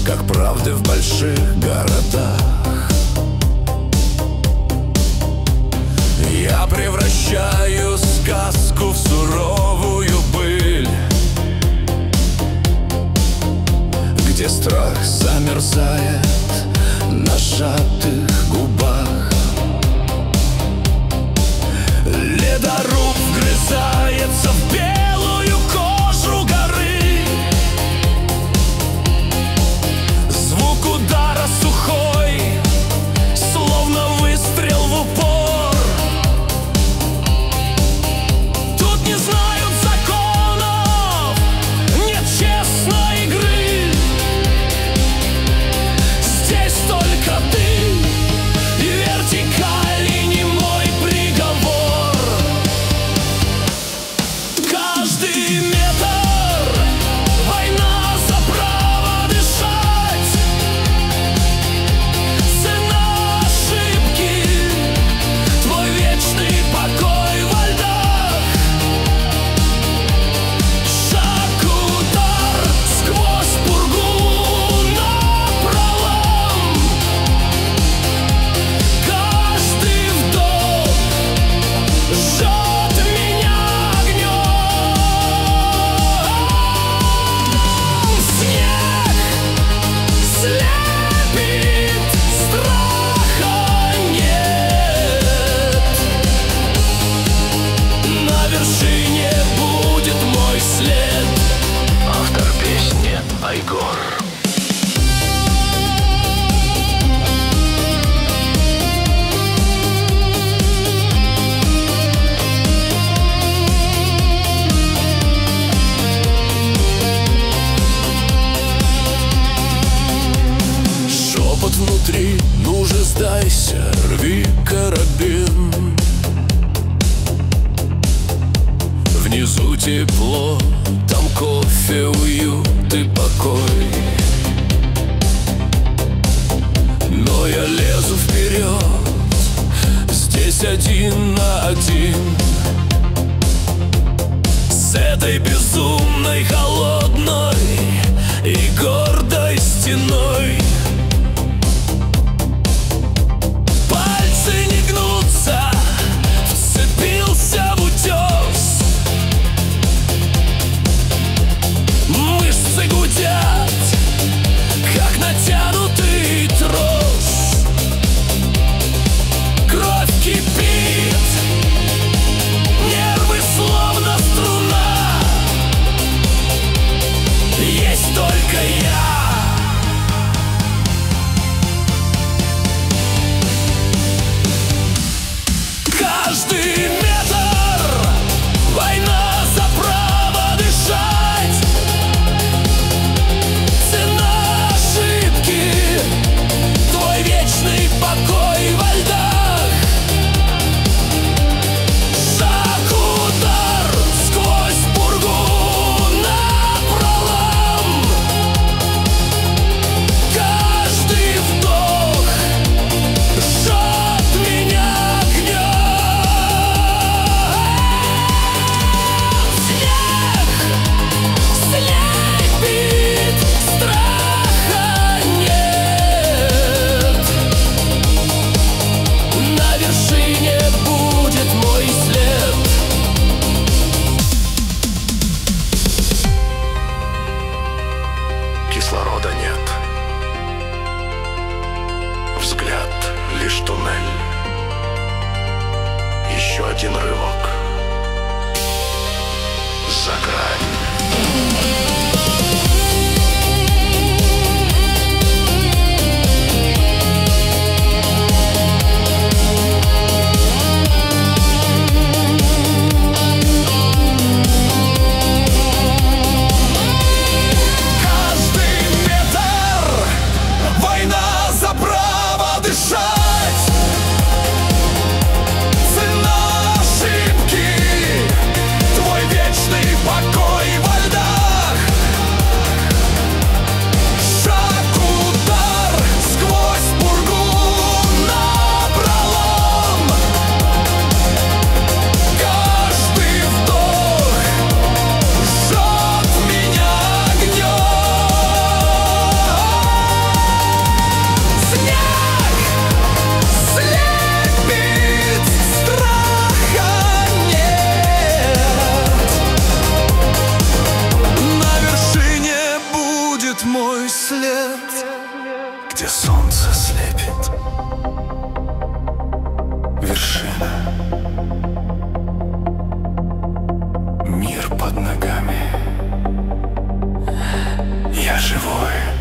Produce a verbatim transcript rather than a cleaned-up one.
как правды в больших городах. Я превращаю сказку в суровую быль, где страх замерзает на сжатых губах. Ледоруб вгрызается в белую кожу горы. Звук удара сухой, словно выстрел в упор. Тут не знают законов, нет честной игры. Здесь только ты и вертикаль, и немой приговор. Каждый метр — война за право дышать. Цена ошибки — твой вечный покой во льдах. Шаг, удар сквозь пургу напролом. Каждый вдох жжет меня огнем. Снег слепит, страха нет. На вершине будет мой след. Автор песни Айгор. Шепот внутри, ну же сдайся, рви карабин. Внизу тепло, там кофе, уют и покой. Но я лезу вперед, здесь один на один с этой безумной, холодной и гордой стеной. Пальцы не гнутся, вцепился в утес. Мышцы гудят, как натянутый трос. Кровь кипит, нервы словно струна. Есть только я. Каждый метр — война за право дышать. Цена ошибки — твой вечный покой во льдах. Шаг, удар сквозь пургу напролом. Каждый вдох жжет меня огнем. Снег слепит, страха нет. На вершине будет мой след. Кислорода нет. Взгляд лишь туннель. Еще один рывок за грань. Каждый метр — война за право дышать. Цена ошибки — твой вечный покой где солнце слепит вершина. Мир под ногами. Я живой.